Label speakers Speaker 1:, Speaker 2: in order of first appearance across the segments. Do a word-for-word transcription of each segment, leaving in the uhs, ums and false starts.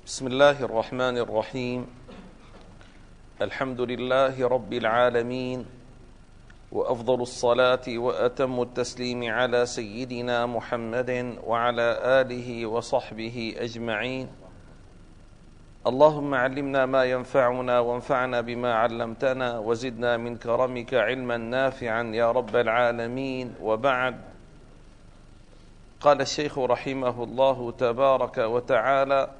Speaker 1: بسم الله الرحمن الرحيم. الحمد لله رب العالمين، وأفضل الصلاة وأتم التسليم على سيدنا محمد وعلى آله وصحبه أجمعين. اللهم علمنا ما ينفعنا وانفعنا بما علمتنا وزدنا من كرمك علما نافعا يا رب العالمين. وبعد، قال الشيخ رحمه الله تبارك وتعالى: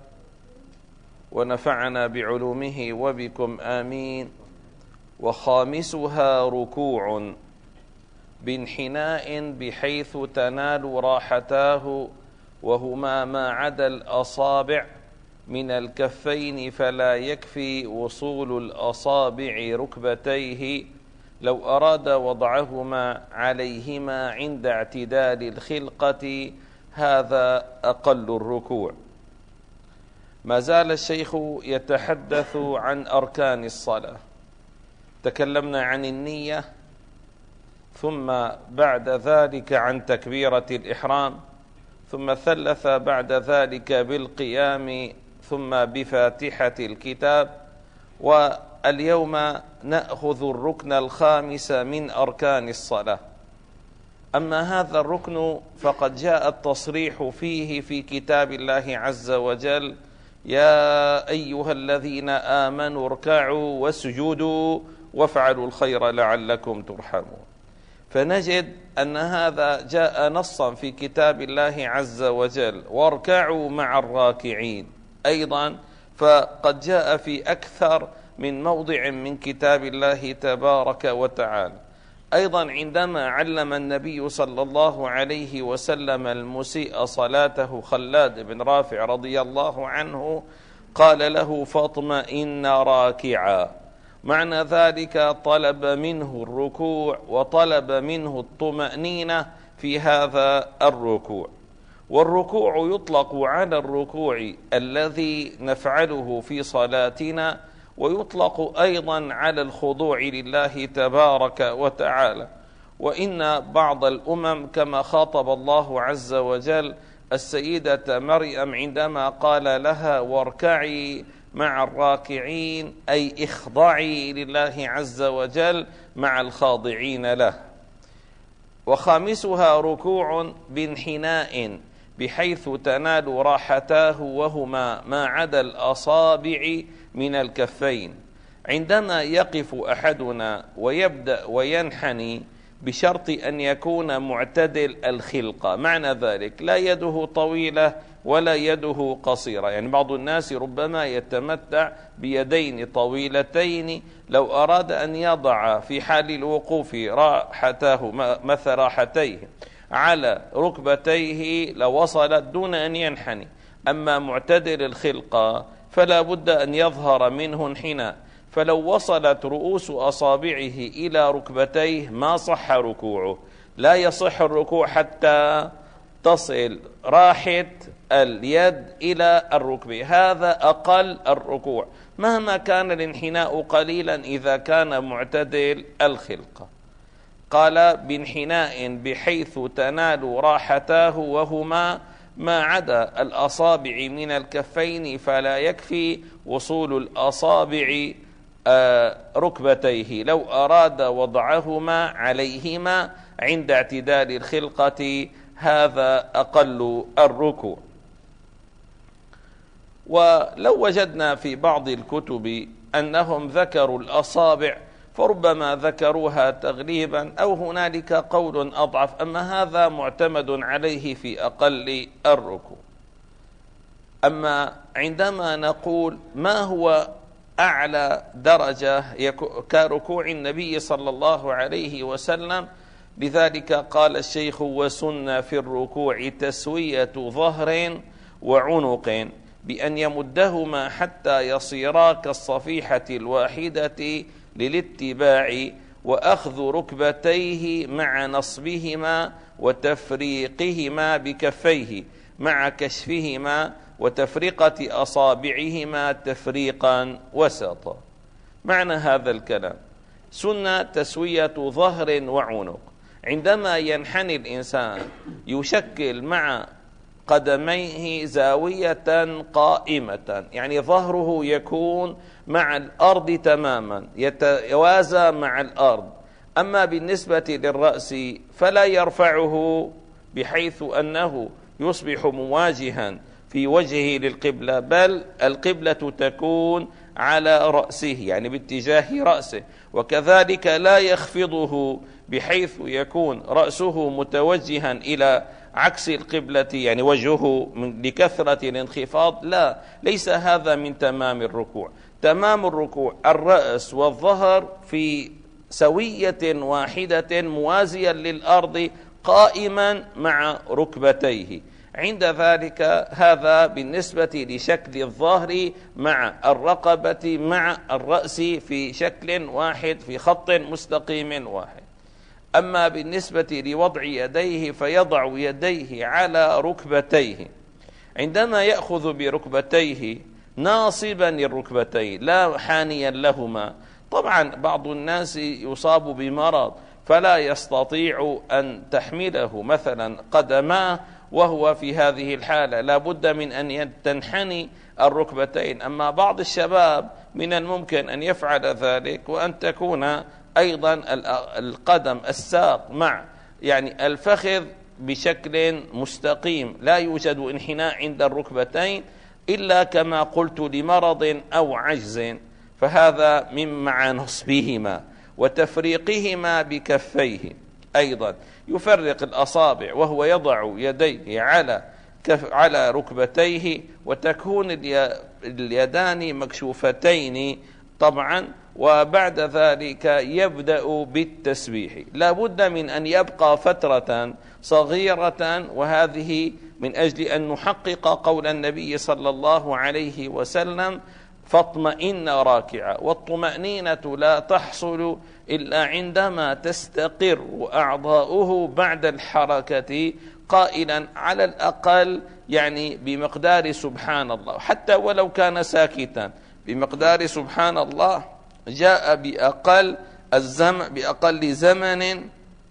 Speaker 1: ونفعنا بعلومه وبكم آمين. وخامسها ركوع بانحناء بحيث تنال راحتاه، وهما ما عدا الأصابع من الكفين، فلا يكفي وصول الأصابع ركبتيه لو أراد وضعهما عليهما عند اعتدال الخلقة، هذا أقل الركوع. ما زال الشيخ يتحدث عن أركان الصلاة. تكلمنا عن النية، ثم بعد ذلك عن تكبيرة الإحرام، ثم ثلث بعد ذلك بالقيام، ثم بفاتحة الكتاب. واليوم نأخذ الركن الخامس من أركان الصلاة. أما هذا الركن فقد جاء التصريح فيه في كتاب الله عز وجل: يا أيها الذين آمنوا اركعوا واسجدوا وافعلوا الخير لعلكم ترحمون. فنجد أن هذا جاء نصا في كتاب الله عز وجل: واركعوا مع الراكعين. أيضا فقد جاء في أكثر من موضع من كتاب الله تبارك وتعالى. أيضا عندما علم النبي صلى الله عليه وسلم المسيء صلاته خلاد بن رافع رضي الله عنه، قال له: فاطمئن راكعا. معنى ذلك طلب منه الركوع وطلب منه الطمأنينة في هذا الركوع. والركوع يطلق على الركوع الذي نفعله في صلاتنا، ويطلق أيضا على الخضوع لله تبارك وتعالى. وإن بعض الأمم كما خاطب الله عز وجل السيدة مريم عندما قال لها: واركعي مع الراكعين، أي اخضعي لله عز وجل مع الخاضعين له. وخامسها ركوع بانحناء بحيث تنال راحتاه، وهما ما عدا الأصابع من الكفين. عندما يقف أحدنا ويبدأ وينحني بشرط أن يكون معتدل الخلقة، معنى ذلك لا يده طويلة ولا يده قصيرة. يعني بعض الناس ربما يتمتع بيدين طويلتين، لو أراد أن يضع في حال الوقوف راحته مثل راحتيه على ركبتيه لوصلت دون أن ينحني. أما معتدل الخلقة فلا بد أن يظهر منه انحناء، فلو وصلت رؤوس أصابعه إلى ركبتيه ما صح ركوعه. لا يصح الركوع حتى تصل راحة اليد إلى الركبة، هذا أقل الركوع، مهما كان الانحناء قليلا إذا كان معتدل الخلقة. قال: بانحناء بحيث تنال راحتاه، وهما ما عدا الأصابع من الكفين، فلا يكفي وصول الأصابع ركبتيه لو أراد وضعهما عليهما عند اعتدال الخلقة، هذا أقل الركوع. ولو وجدنا في بعض الكتب أنهم ذكروا الأصابع فربما ذكروها تغليبا، أو هنالك قول أضعف، أما هذا معتمد عليه في أقل الركوع. أما عندما نقول ما هو أعلى درجة كركوع النبي صلى الله عليه وسلم، لذلك قال الشيخ: وسن في الركوع تسوية ظهر وعنق، بأن يمدهما حتى يصيرا كالصفيحة الواحدة للاتباع، وأخذ ركبتيه مع نصبهما وتفريقهما بكفيه مع كشفهما، وتفرقة أصابعهما تفريقا وسطا. معنى هذا الكلام: سنة تسوية ظهر وعنق. عندما ينحني الإنسان يشكل مع قدميه زاوية قائمة، يعني ظهره يكون مع الأرض تماما، يتوازى مع الأرض. أما بالنسبة للرأس فلا يرفعه بحيث أنه يصبح مواجها في وجهه للقبلة، بل القبلة تكون على رأسه، يعني باتجاه رأسه. وكذلك لا يخفضه بحيث يكون رأسه متوجها إلى عكس القبلة، يعني وجهه لكثرة الانخفاض، لا، ليس هذا من تمام الركوع. تمام الركوع الرأس والظهر في سوية واحدة موازيا للأرض قائما مع ركبتيه. عند ذلك هذا بالنسبة لشكل الظهر مع الرقبة مع الرأس في شكل واحد، في خط مستقيم واحد. أما بالنسبة لوضع يديه فيضع يديه على ركبتيه، عندما يأخذ بركبتيه ناصبا الركبتين لا حانيا لهما. طبعا بعض الناس يصاب بمرض فلا يستطيع أن تحمله مثلا قدماه، وهو في هذه الحالة لا بد من أن تنحني الركبتين. أما بعض الشباب من الممكن أن يفعل ذلك، وأن تكون أيضا القدم الساق مع يعني الفخذ بشكل مستقيم، لا يوجد انحناء عند الركبتين إلا كما قلت لمرض أو عجز، فهذا من مع نصبهما وتفريقهما بكفيه. أيضا يفرق الأصابع وهو يضع يديه على كف على ركبتيه، وتكون اليدان مكشوفتين طبعا. وبعد ذلك يبدأ بالتسبيح، لا بد من أن يبقى فترة صغيرة، وهذه من أجل أن نحقق قول النبي صلى الله عليه وسلم: فاطمئن راكعا. والطمأنينة لا تحصل إلا عندما تستقر أعضاؤه بعد الحركة قائلا على الأقل يعني بمقدار سبحان الله، حتى ولو كان ساكتا بمقدار سبحان الله جاء بأقل الزمن بأقل زمن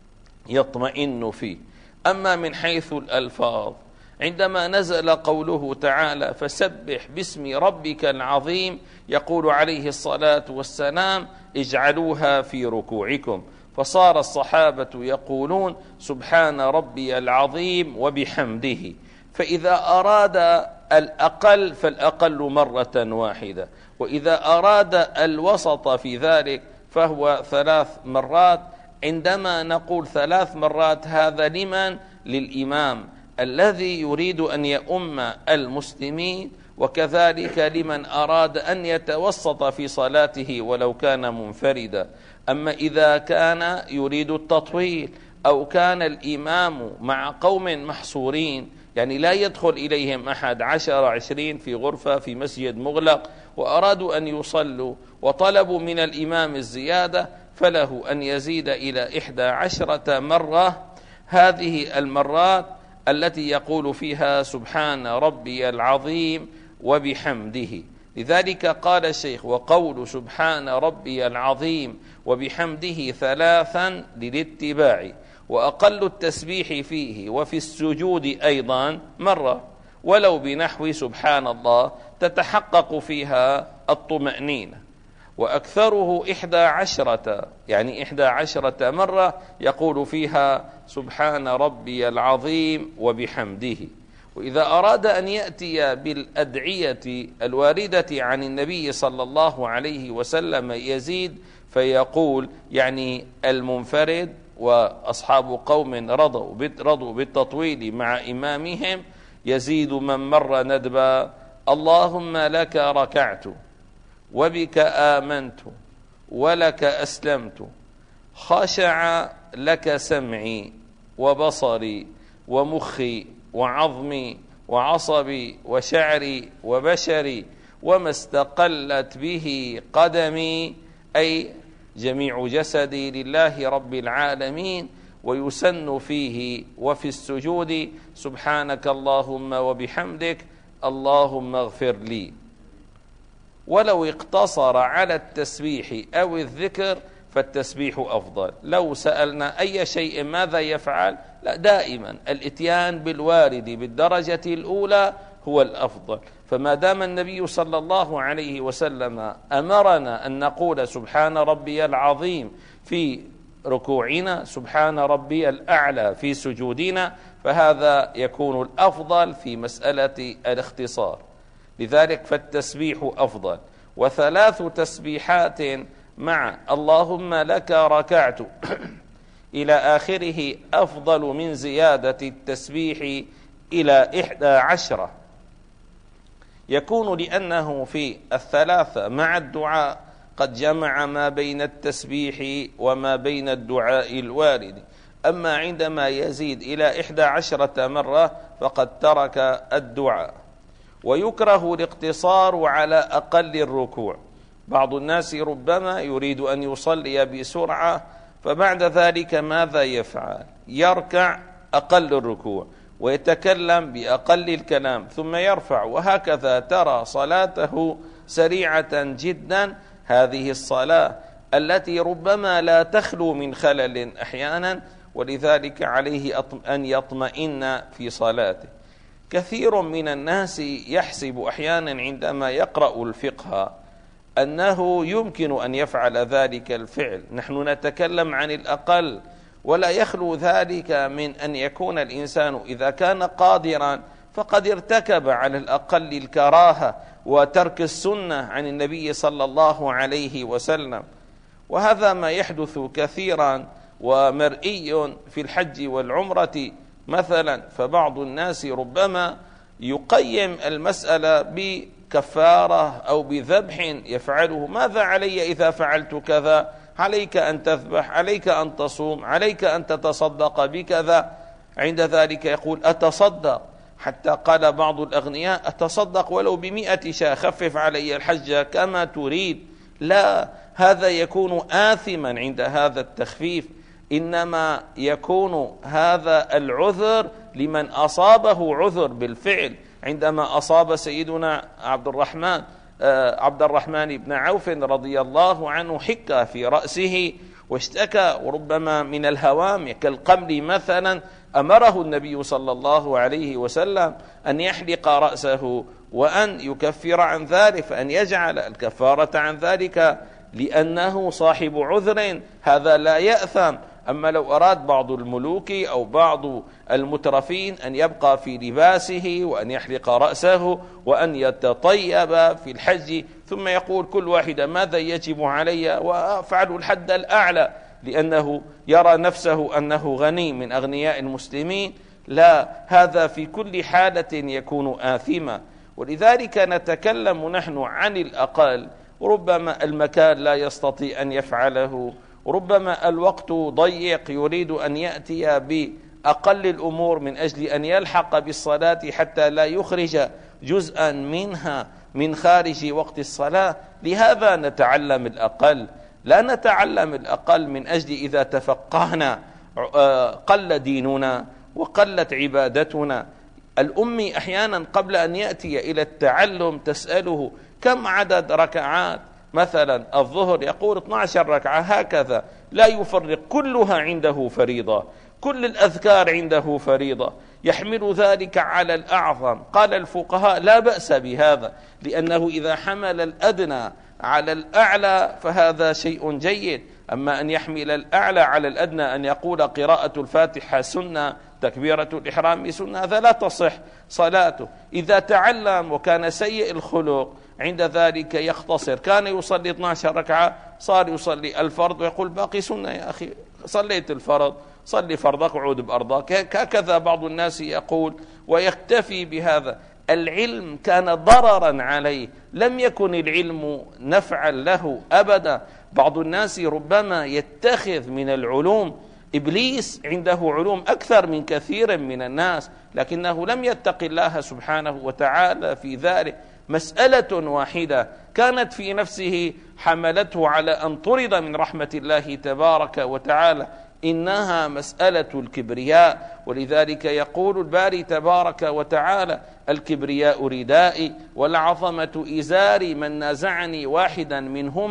Speaker 1: يطمئن فيه. أما من حيث الألفاظ عندما نزل قوله تعالى: فسبح باسم ربك العظيم، يقول عليه الصلاة والسلام: اجعلوها في ركوعكم. فصار الصحابة يقولون: سبحان ربي العظيم وبحمده. فإذا أراد الأقل فالأقل مرة واحدة، وإذا أراد الوسط في ذلك فهو ثلاث مرات. عندما نقول ثلاث مرات هذا لمن؟ للإمام الذي يريد أن يؤم المسلمين، وكذلك لمن أراد أن يتوسط في صلاته ولو كان منفردا. أما إذا كان يريد التطويل أو كان الإمام مع قوم محصورين، يعني لا يدخل إليهم أحد عشر عشرين في غرفة في مسجد مغلق، وأرادوا أن يصلوا وطلبوا من الإمام الزيادة، فله أن يزيد إلى إحدى عشرة مرة. هذه المرات التي يقول فيها سبحان ربي العظيم وبحمده. لذلك قال الشيخ: وقول سبحان ربي العظيم وبحمده ثلاثا للاتباع، وأقل التسبيح فيه وفي السجود أيضا مرة، ولو بنحو سبحان الله تتحقق فيها الطمأنينة. وأكثره إحدى عشرة، يعني إحدى عشرة مرة يقول فيها سبحان ربي العظيم وبحمده. وإذا أراد أن يأتي بالأدعية الواردة عن النبي صلى الله عليه وسلم يزيد، فيقول يعني المنفرد وأصحاب قوم رضوا رضوا بالتطويل مع إمامهم، يزيد من مر ندبا: اللهم لك ركعت وبك آمنت ولك أسلمت، خشع لك سمعي وبصري ومخي وعظمي وعصبي وشعري وبشري وما استقلت به قدمي، أي جميع جسدي لله رب العالمين. ويسن فيه وفي السجود سبحانك اللهم وبحمدك اللهم اغفر لي. ولو اقتصر على التسبيح أو الذكر فالتسبيح أفضل. لو سألنا أي شيء ماذا يفعل، لا، دائما الإتيان بالوارد بالدرجة الأولى هو الأفضل. فما دام النبي صلى الله عليه وسلم أمرنا أن نقول سبحان ربي العظيم في ركوعنا، سبحان ربي الأعلى في سجودنا، فهذا يكون الأفضل في مسألة الاختصار. لذلك فالتسبيح أفضل. وثلاث تسبيحات مع اللهم لك ركعت إلى آخره أفضل من زيادة التسبيح إلى إحدى عشرة، يكون لأنه في الثلاثة مع الدعاء قد جمع ما بين التسبيح وما بين الدعاء الوارد. أما عندما يزيد إلى إحدى عشرة مرة فقد ترك الدعاء. ويكره الاقتصار على أقل الركوع. بعض الناس ربما يريد أن يصلي بسرعة، فبعد ذلك ماذا يفعل؟ يركع أقل الركوع ويتكلم بأقل الكلام ثم يرفع، وهكذا ترى صلاته سريعة جدا. هذه الصلاة التي ربما لا تخلو من خلل أحيانا، ولذلك عليه أن يطمئن في صلاته. كثير من الناس يحسب أحيانا عندما يقرأ الفقه أنه يمكن أن يفعل ذلك الفعل. نحن نتكلم عن الأقل، ولا يخلو ذلك من أن يكون الإنسان إذا كان قادرا فقد ارتكب على الأقل الكراهة وترك السنة عن النبي صلى الله عليه وسلم. وهذا ما يحدث كثيرا ومرئي في الحج والعمرة مثلا. فبعض الناس ربما يقيم المسألة بكفارة أو بذبح يفعله. ماذا علي إذا فعلت كذا؟ عليك أن تذبح، عليك أن تصوم، عليك أن تتصدق بكذا. عند ذلك يقول أتصدق، حتى قال بعض الأغنياء أتصدق ولو بمئة شاة، خفف علي الحج كما تريد. لا، هذا يكون آثما عند هذا التخفيف. إنما يكون هذا العذر لمن أصابه عذر بالفعل. عندما أصاب سيدنا عبد الرحمن عبد الرحمن بن عوف رضي الله عنه حكة في رأسه واشتكى وربما من الهوام كالقمل مثلا، أمره النبي صلى الله عليه وسلم أن يحلق رأسه وأن يكفر عن ذلك، فأن يجعل الكفارة عن ذلك لأنه صاحب عذر، هذا لا يأثم. أما لو أراد بعض الملوك أو بعض المترفين أن يبقى في لباسه وأن يحلق رأسه وأن يتطيب في الحج ثم يقول كل واحد ماذا يجب علي وأفعل الحد الأعلى لأنه يرى نفسه أنه غني من أغنياء المسلمين، لا، هذا في كل حالة يكون آثما. ولذلك نتكلم نحن عن الأقل. ربما المكان لا يستطيع أن يفعله، ربما الوقت ضيق يريد أن يأتي بأقل الأمور من أجل أن يلحق بالصلاة حتى لا يخرج جزءا منها من خارج وقت الصلاة. لهذا نتعلم الأقل، لا نتعلم الأقل من أجل إذا تفقهنا قل ديننا وقلت عبادتنا. الأمي أحيانا قبل أن يأتي إلى التعلم تسأله كم عدد ركعات مثلا الظهر، يقول اثنتا عشرة ركعة، هكذا لا يفرق، كلها عنده فريضة، كل الأذكار عنده فريضة، يحمل ذلك على الأعظم. قال الفقهاء لا بأس بهذا، لأنه إذا حمل الأدنى على الأعلى فهذا شيء جيد. أما أن يحمل الأعلى على الأدنى، أن يقول قراءة الفاتحة سنة، تكبيرة الإحرام سنة، هذا لا تصح صلاته. إذا تعلم وكان سيء الخلق عند ذلك يختصر، كان يصلي اثنتا عشرة ركعة صار يصلي الفرض ويقول باقي سنة، يا أخي صليت الفرض صلي فرضك وعود بأرضك. هكذا بعض الناس يقول ويكتفي بهذا. العلم كان ضررا عليه، لم يكن العلم نفعا له أبدا. بعض الناس ربما يتخذ من العلوم، إبليس عنده علوم أكثر من كثير من الناس، لكنه لم يتق الله سبحانه وتعالى في ذلك. مسألة واحدة كانت في نفسه حملته على أن طرد من رحمة الله تبارك وتعالى، إنها مسألة الكبرياء. ولذلك يقول الباري تبارك وتعالى الكبرياء ردائي والعظمة إزاري، من نازعني واحدا منهما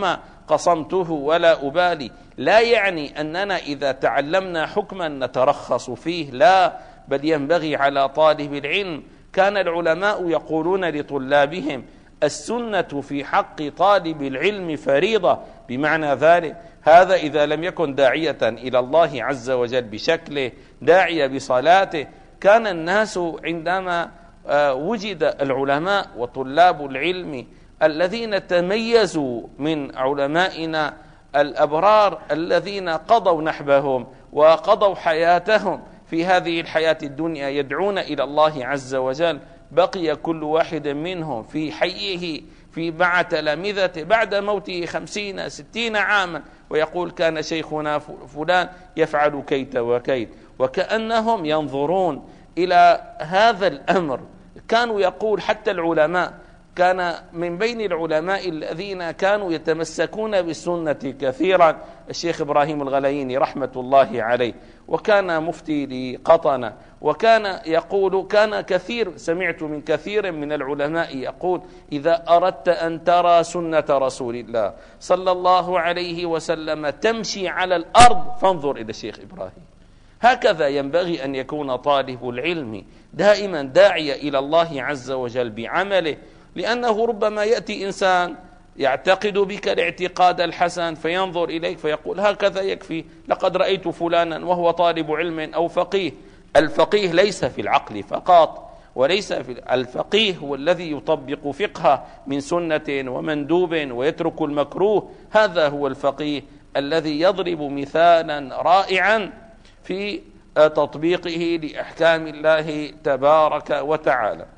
Speaker 1: قصمته ولا أبالي. لا يعني أننا إذا تعلمنا حكما نترخص فيه، لا، بل ينبغي على طالب العلم. كان العلماء يقولون لطلابهم: السنة في حق طالب العلم فريضة، بمعنى ذلك هذا إذا لم يكن داعية إلى الله عز وجل بشكله، داعية بصلاته. كان الناس عندما وجد العلماء وطلاب العلم الذين تميزوا من علمائنا الأبرار الذين قضوا نحبهم وقضوا حياتهم في هذه الحياة الدنيا يدعون إلى الله عز وجل، بقي كل واحد منهم في حيه في مع تلامذته بعد موته خمسين ستين عاما ويقول: كان شيخنا فلان يفعل كيت وكيت. وكأنهم ينظرون إلى هذا الأمر. كانوا يقول حتى العلماء، كان من بين العلماء الذين كانوا يتمسكون بالسنة كثيرا الشيخ إبراهيم الغلييني رحمة الله عليه، وكان مفتي لقطنة، وكان يقول، كان كثير سمعت من كثير من العلماء يقول: إذا أردت أن ترى سنة رسول الله صلى الله عليه وسلم تمشي على الأرض فانظر إلى الشيخ إبراهيم. هكذا ينبغي أن يكون طالب العلم دائما داعية إلى الله عز وجل بعمله، لأنه ربما يأتي إنسان يعتقد بك الاعتقاد الحسن فينظر إليك فيقول: هكذا يكفي، لقد رأيت فلانا وهو طالب علم أو فقيه. الفقيه ليس في العقل فقط، وليس في الفقيه هو الذي يطبق فقه من سنة ومندوب ويترك المكروه. هذا هو الفقيه الذي يضرب مثالا رائعا في تطبيقه لأحكام الله تبارك وتعالى.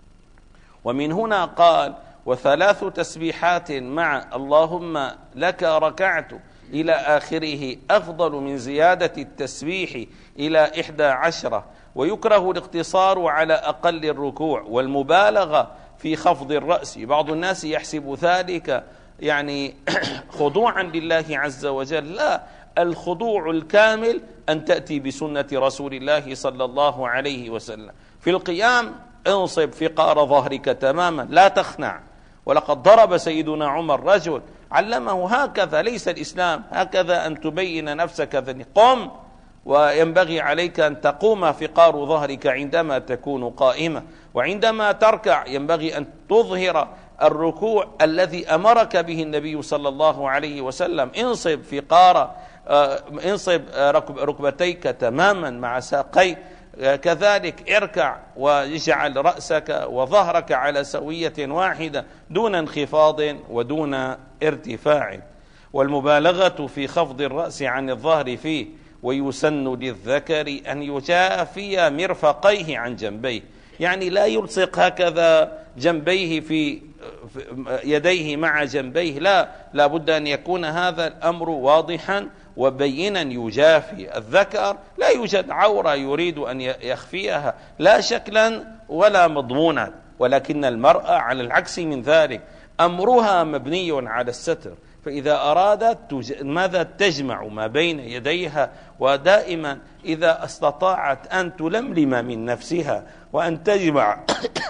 Speaker 1: ومن هنا قال: وثلاث تسبيحات مع اللهم لك ركعت إلى آخره أفضل من زيادة التسبيح إلى إحدى عشرة. ويكره الاقتصار على أقل الركوع والمبالغة في خفض الرأس. بعض الناس يحسب ذلك يعني خضوعا لله عز وجل، لا، الخضوع الكامل أن تأتي بسنة رسول الله صلى الله عليه وسلم. في القيام انصب فقار ظهرك تماما، لا تخنع. ولقد ضرب سيدنا عمر رجل علمه هكذا، ليس الإسلام هكذا أن تبين نفسك ذني، قم، وينبغي عليك أن تقوم فقار ظهرك عندما تكون قائمة. وعندما تركع ينبغي أن تظهر الركوع الذي أمرك به النبي صلى الله عليه وسلم. انصب فقار انصب ركبتيك تماما مع ساقيك، كذلك اركع واجعل رأسك وظهرك على سوية واحدة دون انخفاض ودون ارتفاع. والمبالغة في خفض الرأس عن الظهر فيه. ويسن للذكر أن يجافي مرفقيه عن جنبيه، يعني لا يلصق هكذا جنبيه في يديه مع جنبيه، لا، لا بد أن يكون هذا الأمر واضحا وبينا. يجافي الذكر، لا يوجد عورة يريد أن يخفيها لا شكلا ولا مضمونا، ولكن المرأة على العكس من ذلك أمرها مبني على الستر. فإذا أرادت ماذا تجمع ما بين يديها، ودائما إذا استطاعت أن تلملم من نفسها وأن تجمع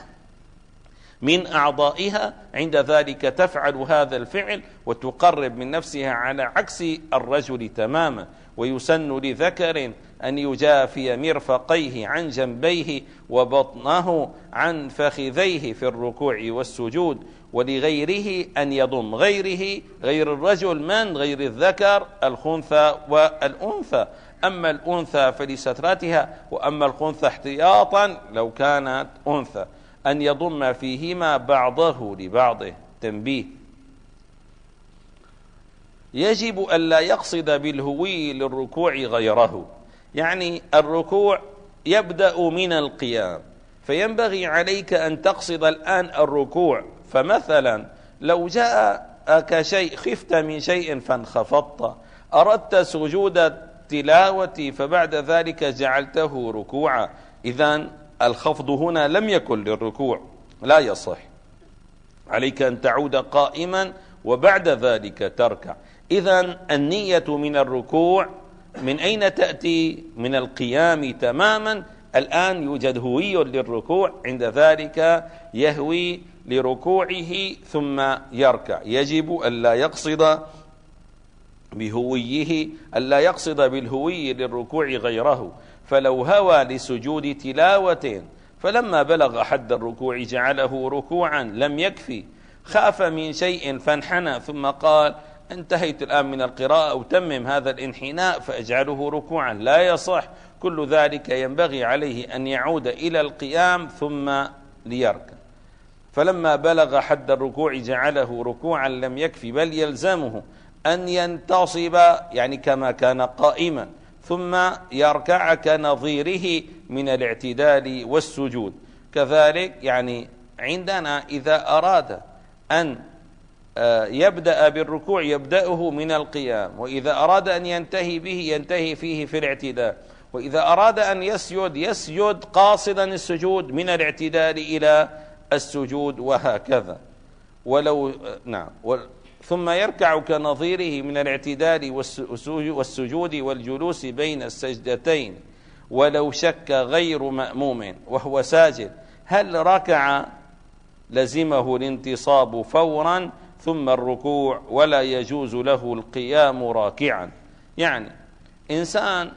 Speaker 1: من أعضائها، عند ذلك تفعل هذا الفعل وتقرب من نفسها على عكس الرجل تماما. ويسن لذكر أن يجافي مرفقيه عن جنبيه وبطنه عن فخذيه في الركوع والسجود. ولغيره أن يضم غيره، غير الرجل من غير الذكر، الخنثى والأنثى. أما الأنثى فلسترتها، وأما الخنثى احتياطا لو كانت أنثى، أن يضم فيهما بعضه لبعضه. تنبيه: يجب ألا يقصد بالهوي للركوع غيره، يعني الركوع يبدأ من القيام، فينبغي عليك أن تقصد الآن الركوع. فمثلا لو جاءك شيء، خفت من شيء فانخفضت، أردت سجود التلاوة فبعد ذلك جعلته ركوعا، إذن الخفض هنا لم يكن للركوع، لا يصح. عليك أن تعود قائما وبعد ذلك تركع. إذن النية من الركوع من أين تأتي؟ من القيام تماما. الآن يوجد هوي للركوع، عند ذلك يهوي لركوعه ثم يركع. يجب ألا يقصد بهويه ألا يقصد بالهوي للركوع غيره، فلو هوى لسجود تلاوة فلما بلغ حد الركوع جعله ركوعا لم يكفي، خاف من شيء فانحنى ثم قال انتهيت الآن من القراءة أتمم هذا الانحناء فأجعله ركوعا، لا يصح. كل ذلك ينبغي عليه أن يعود إلى القيام ثم ليركع. فلما بلغ حد الركوع جعله ركوعا لم يكفي، بل يلزمه أن ينتصب يعني كما كان قائما ثم يركع كنظيره من الاعتدال والسجود. كذلك يعني عندنا إذا أراد أن يبدأ بالركوع يبدأه من القيام، وإذا أراد أن ينتهي به ينتهي فيه في الاعتدال، وإذا أراد أن يسجد يسجد قاصدا السجود من الاعتدال إلى السجود، وهكذا. ولو نعم ثم يركع كنظيره من الاعتدال والسجود والجلوس بين السجدتين، ولو شك غير مأموم وهو ساجد هل ركع لزمه الانتصاب فورا ثم الركوع، ولا يجوز له القيام راكعا. يعني إنسان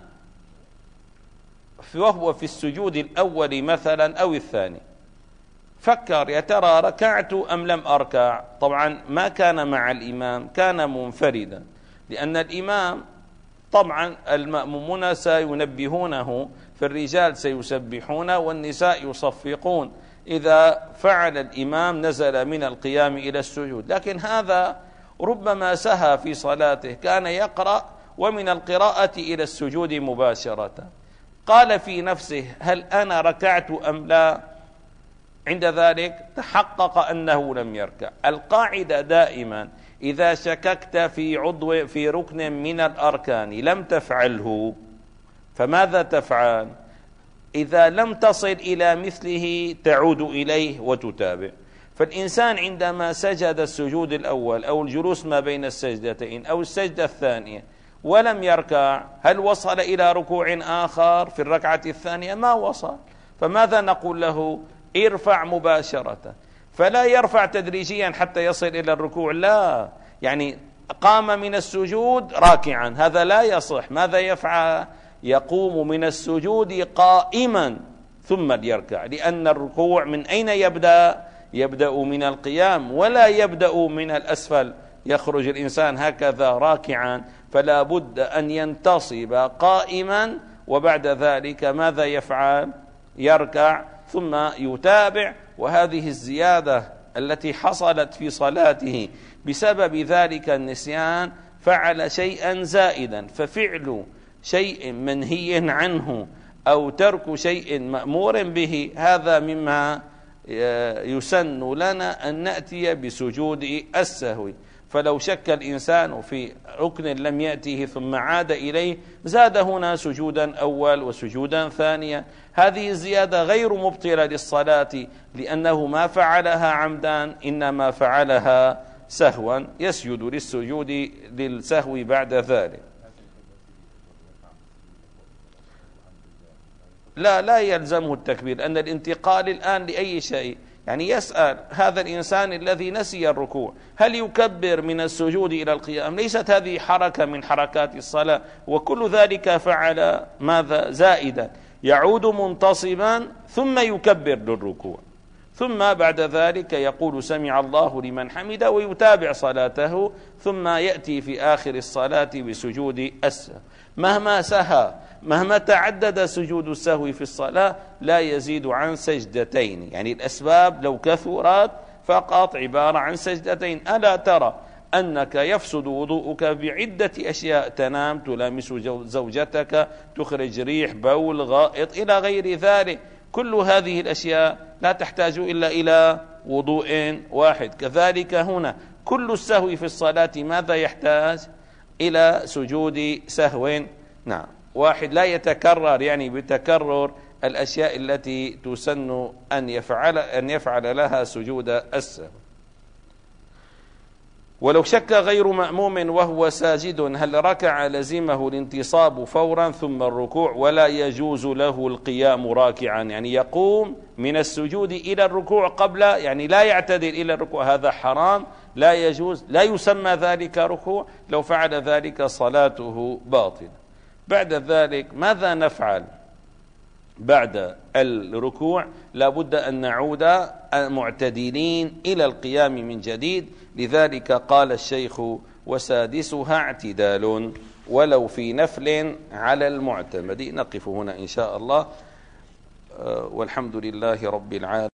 Speaker 1: وهو في السجود الأول مثلا أو الثاني فكر يا ترى ركعت أم لم أركع، طبعا ما كان مع الإمام، كان منفردا، لأن الإمام طبعا المأمومون سينبهونه، فالرجال سيسبحون والنساء يصفقون، إذا فعل الإمام نزل من القيام إلى السجود. لكن هذا ربما سهى في صلاته، كان يقرأ ومن القراءة إلى السجود مباشرة، قال في نفسه هل أنا ركعت أم لا؟ عند ذلك تحقق أنه لم يركع. القاعدة دائما إذا شككت في عضو في ركن من الأركان لم تفعله فماذا تفعل؟ إذا لم تصل إلى مثله تعود إليه وتتابع. فالإنسان عندما سجد السجود الأول أو الجلوس ما بين السجدتين أو السجدة الثانية ولم يركع، هل وصل إلى ركوع آخر في الركعة الثانية؟ ما وصل. فماذا نقول له؟ ارفع مباشرة، فلا يرفع تدريجيا حتى يصل إلى الركوع، لا، يعني قام من السجود راكعا، هذا لا يصح. ماذا يفعل؟ يقوم من السجود قائما ثم يركع، لأن الركوع من أين يبدأ؟ يبدأ من القيام ولا يبدأ من الأسفل. يخرج الإنسان هكذا راكعا، فلا بد أن ينتصب قائما، وبعد ذلك ماذا يفعل؟ يركع ثم يتابع. وهذه الزيادة التي حصلت في صلاته بسبب ذلك النسيان فعل شيئا زائدا، ففعل شيء منهي عنه أو ترك شيء مأمور به هذا مما يسن لنا أن نأتي بسجود السهو. فلو شك الإنسان في ركن لم يأته ثم عاد إليه زاد هنا سجودا أول وسجودا ثانيا. هذه الزيادة غير مبطلة للصلاة، لأنه ما فعلها عمدا إنما فعلها سهوا، يسجد للسجود للسهو بعد ذلك. لا لا يلزمه التكبير، أن الانتقال الآن لأي شيء، يعني يسأل هذا الإنسان الذي نسي الركوع هل يكبر من السجود إلى القيام؟ ليست هذه حركة من حركات الصلاة، وكل ذلك فعل ماذا؟ زائدا، يعود منتصبا ثم يكبر للركوع، ثم بعد ذلك يقول سمع الله لمن حمده ويتابع صلاته، ثم يأتي في آخر الصلاة بسجود السهو. مهما سهى، مهما تعدد سجود السهو في الصلاة لا يزيد عن سجدتين، يعني الأسباب لو كثرت فقط عبارة عن سجدتين. ألا ترى أنك يفسد وضوءك بعدة أشياء، تنام، تلامس زوجتك، تخرج ريح، بول، غائط، إلى غير ذلك، كل هذه الأشياء لا تحتاج إلا إلى وضوء واحد. كذلك هنا كل السهو في الصلاة ماذا يحتاج؟ إلى سجود سهو نعم واحد، لا يتكرر، يعني بتكرر الأشياء التي تسن أن يفعل أن يفعل لها سجود السهو. ولو شك غير مأموم وهو ساجد هل ركع لزمه الانتصاب فورا ثم الركوع ولا يجوز له القيام راكعا، يعني يقوم من السجود إلى الركوع قبل، يعني لا يعتدل إلى الركوع، هذا حرام لا يجوز، لا يسمى ذلك ركوع، لو فعل ذلك صلاته باطلة. بعد ذلك ماذا نفعل بعد الركوع؟ لا بد أن نعود معتدلين إلى القيام من جديد، لذلك قال الشيخ وسادسها اعتدال ولو في نفل على المعتمد. نقف هنا إن شاء الله، والحمد لله رب العالمين.